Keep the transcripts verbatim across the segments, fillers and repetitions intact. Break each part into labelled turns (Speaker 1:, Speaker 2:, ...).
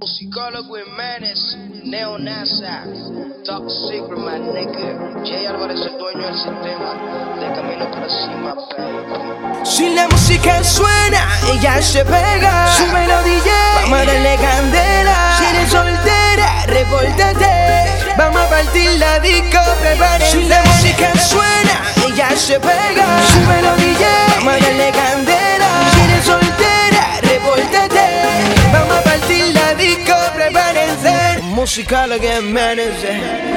Speaker 1: Musicólogo Jiménez, Neo NASA, Top Secret, my nigga. Jay Álvarez, el dueño del sistema, de camino para cima, baby.
Speaker 2: Si la música suena, ella se pega. Su melodía, vamos a darle candela. Si eres soltera, repórtate. Vamos a partir la disco, prepárense. Si la música suena, ella se pega. Su melodía, vamos a darle candela. Si eres soltera, repórtate. Vamos a partir la disco, prepárense. Música lo que merece.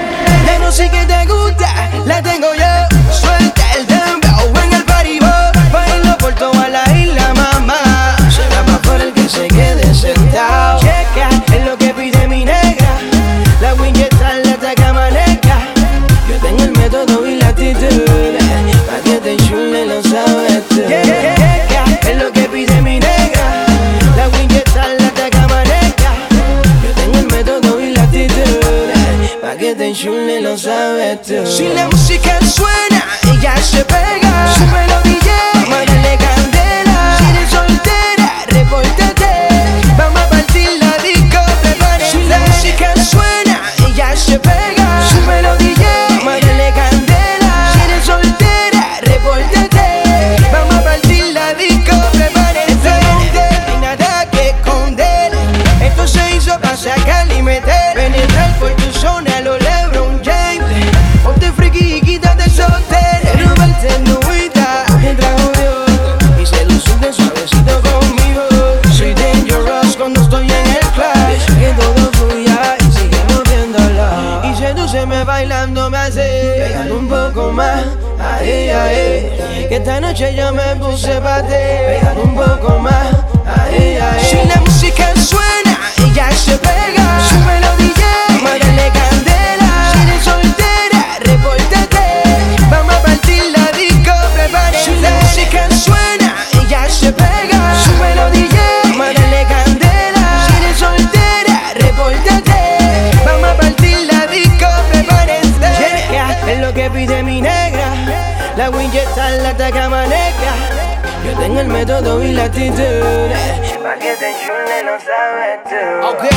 Speaker 2: La música que te gusta, la tengo yo. Suelta el dembow en el party boy. Bailo por toda la isla, mamá. Será más por el que se quede sentado. Checa, es lo que pide mi negra. La Winchester, la Tacamaneca. Yo tengo el método y la actitud. Pa' que te enchule, lo sabes tú. Checa, es lo que pide mi negra. La Winchester, la Tacamaneca. Yo tengo el método y la actitud. Pa' que te enchule, lo sabes tú. Si la música suena, ella se pega. Su melodía, vamos a darle candela. Si eres soltera, repórtate. Vamos a partir la disco, prepárense. Si la música suena, ella se pega. Su melodía, vamos a darle candela. Si eres soltera, repórtate. Vamos a partir la disco, prepárense. No hay nada que esconder. Esto se hizo para sacar y meter. Penetrar por tu zona, lo LeBron James. Ponte friki y quítate el soltero. Robarte nuita, entra jodido. Y se lo sube suavecito conmigo. Soy dangerous cuando estoy en el club. Que todo fluya y sigue moviéndolo. Y sedúceme bailando, me hace pegar un poco más. Ay, ay, que esta noche yo me puse pa' ti. Pegar un poco más. Ay, ay. Si la música suena, ella se pega. Su melodía, vamos a darle candela. Si eres soltera, repórtate. Vamos a partir la disco, prepárense. Si la música suena, ella se pega. Su melodía, vamos a darle candela. Si eres soltera, repórtate. Vamos a partir la disco, prepárense. Yeah, es lo que pide mi negra. La Winchester, la Tacamaneca. Yo tengo el método y la actitud. Pa' que te enchule, lo sabes tú. Ok,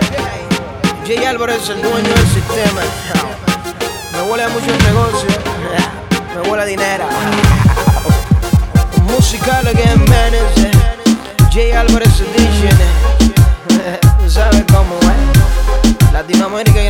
Speaker 2: Jay Álvarez, el dueño del sistema. Me huele mucho el negocio. Me huele dinero. Música lo que merece. Jay Álvarez Edition. Tú sabes cómo es. Latinoamérica